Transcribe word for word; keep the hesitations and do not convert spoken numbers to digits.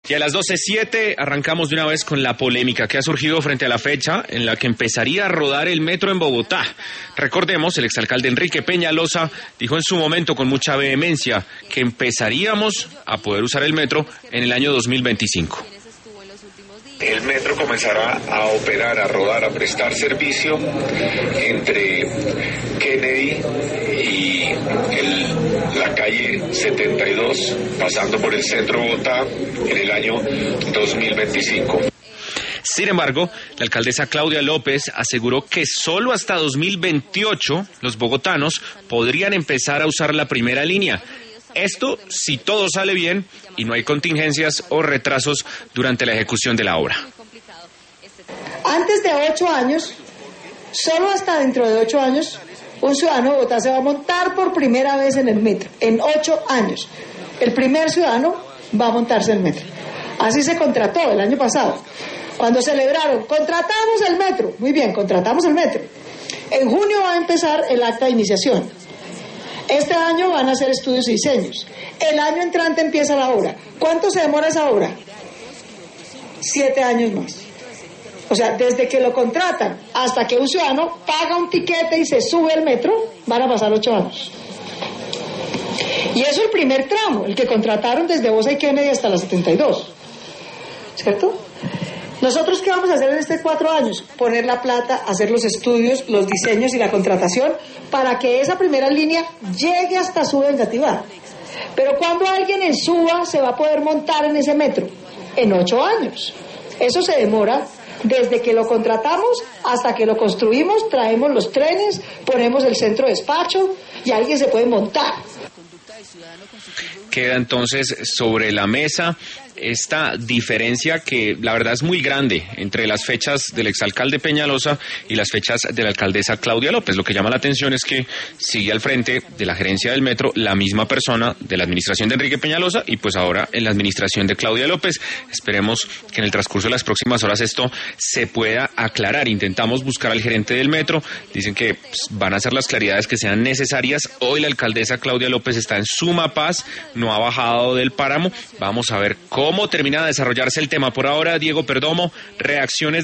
Y a las doce siete arrancamos de una vez con la polémica que ha surgido frente a la fecha en la que empezaría a rodar el metro en Bogotá. Recordemos, el exalcalde Enrique Peñalosa dijo en su momento con mucha vehemencia que empezaríamos a poder usar el metro en el año dos mil veinticinco. El metro comenzará a operar, a rodar, a prestar servicio entre Kennedy y el, la calle setenta y dos, pasando por el centro de Bogotá en el año dos mil veinticinco. Sin embargo, la alcaldesa Claudia López aseguró que solo hasta dos mil veintiocho los bogotanos podrían empezar a usar la primera línea. Esto si todo sale bien y no hay contingencias o retrasos durante la ejecución de la obra. Antes de ocho años, solo hasta dentro de ocho años, un ciudadano de Bogotá se va a montar por primera vez en el metro. En ocho años, el primer ciudadano va a montarse en el metro. Así se contrató el año pasado. Cuando celebraron, contratamos el metro. Muy bien, contratamos el metro. En junio va a empezar el acta de iniciación. Este año van a hacer estudios y diseños. El año entrante empieza la obra. ¿Cuánto se demora esa obra? Siete años más. O sea, desde que lo contratan hasta que un ciudadano paga un tiquete y se sube al metro, van a pasar ocho años. Y eso es el primer tramo, el que contrataron desde Bosa y Kennedy hasta la setenta y dos. ¿Cierto? ¿Nosotros qué vamos a hacer en estos cuatro años? Poner la plata, hacer los estudios, los diseños y la contratación para que esa primera línea llegue hasta Suba Engativá. Pero cuando alguien en Suba se va a poder montar en ese metro, en ocho años. Eso se demora desde que lo contratamos hasta que lo construimos, traemos los trenes, ponemos el centro de despacho y alguien se puede montar. Queda entonces sobre la mesa esta diferencia que la verdad es muy grande entre las fechas del exalcalde Peñalosa y las fechas de la alcaldesa Claudia López. Lo que llama la atención es que sigue al frente de la gerencia del metro la misma persona de la administración de Enrique Peñalosa y pues ahora en la administración de Claudia López. Esperemos que en el transcurso de las próximas horas esto se pueda aclarar. Intentamos buscar al gerente del metro, dicen que pues, van a hacer las claridades que sean necesarias. Hoy la alcaldesa Claudia López está en suma paz, no ha bajado del páramo. Vamos a ver cómo ¿Cómo termina de desarrollarse el tema? Por ahora, Diego Perdomo, reacciones